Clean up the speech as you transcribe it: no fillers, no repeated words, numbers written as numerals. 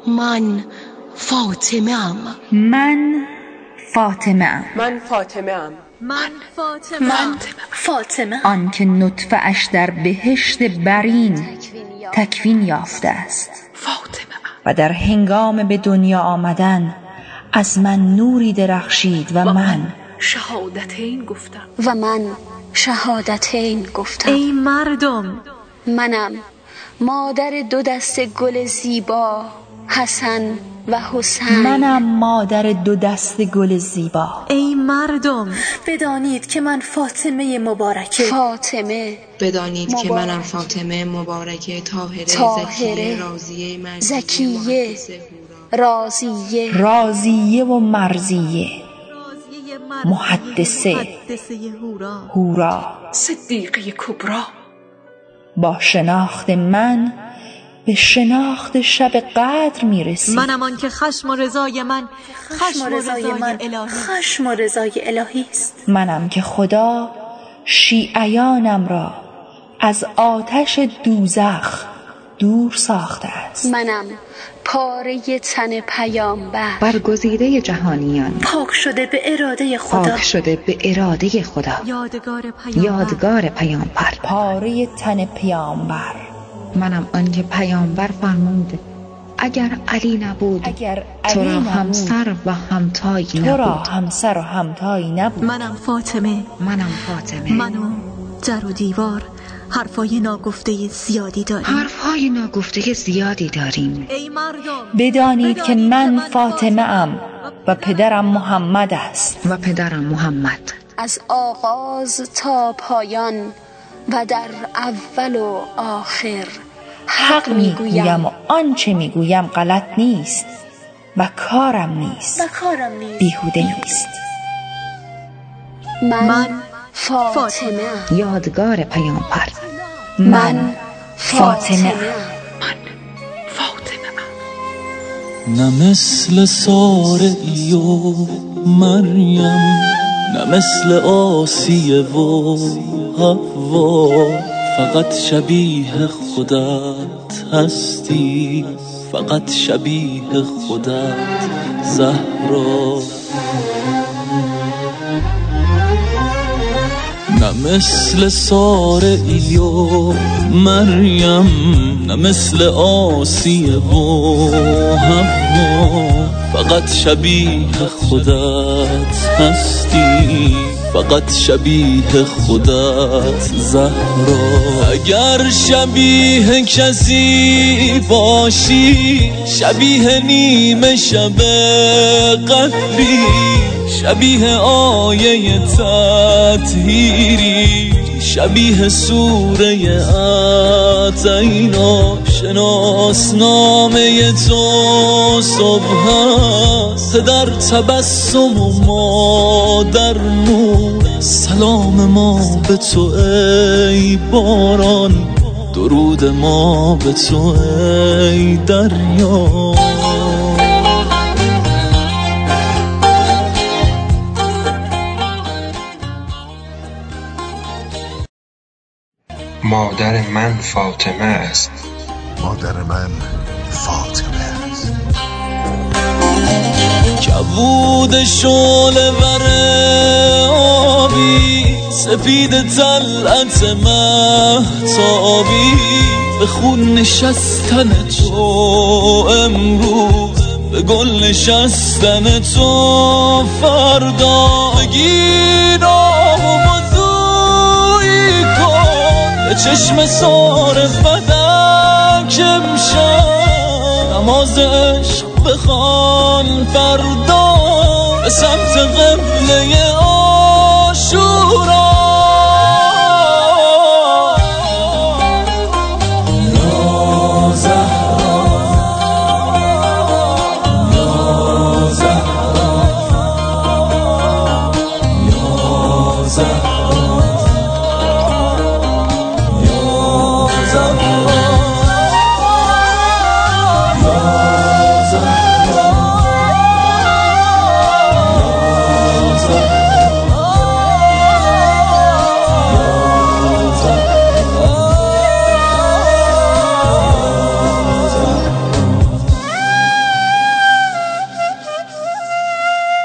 من فاطمه ام. من فاطمه ام. من فاطمه ام. من فاطمه ام. آن که نطفه اش در بهشت برین تکوین یافته است. فاطمه ام. و در هنگام به دنیا آمدن از من نوری درخشید و من شهادتین گفتم. و من شهادتین گفتم. ای مردم، منم مادر دو دست گل زیبا حسن و حسین. منم مادر دو دست گل زیبا. ای مردم، بدانید که من فاطمه مبارکه. فاطمه بدانید که منم فاطمه مبارکه طاهره زکیه راضیه زکیه راضیه راضیه و مرضیه محدثه هورا صدیقه کبرا. با شناخت من به شناخت شب قدر میرسی. منم آن که خشم و رضای من خشم و رضای الهی است. منم که خدا شیعیانم را از آتش دوزخ دور ساخته است. منم پاره تن پیامبر برگزیده جهانیان پاک شده به اراده خدا. پاک شده به اراده خدا. یادگار پیامبر پاره تن پیامبر. منم آن که پیامبر فرموده اگر علی نبود تو را همسر و همتایی نبود. منم فاطمه. من و در و دیوار حرفای ناگفته زیادی داریم. ای مردم، بدانید که من فاطمه ام و پدرم محمد است. از آغاز تا پایان و در اول و آخر حق میگویم و آنچه میگویم غلط نیست و کارم نیست بیهوده نیست. من فاطمه ام. یادگار پیامبر. من فاطمه ام. نه مثل سارعی و مریم، نه مثل آسیه و حوا، فقط شبیه خودت هستی، فقط شبیه خودت زهرا. نه مثل سارعی و مریم، نه مثل آسیه و حوا، فقط شبیه خودت هستی، فقط شبیه خودت زهرا. اگر شبیه کسی باشی، شبیه نیمه شب قدری، شبیه آیه تطهیری، شبیه سوره اعطینا. شناسنامه تو صبح است، در تبسم و ما در نور. سلام ما به تو ای باران، درود ما به تو ای دریا. مادر من فاطمه است. کبود شعله ور آبی، سپید طلعت مهتابی، به خون نشستن تو امروز، به گل نشستن تو فردا. بگیر آب و وضویی کن، به چشم سار فدک امشب، نماز عشق بخوان فردا، به سمت قبله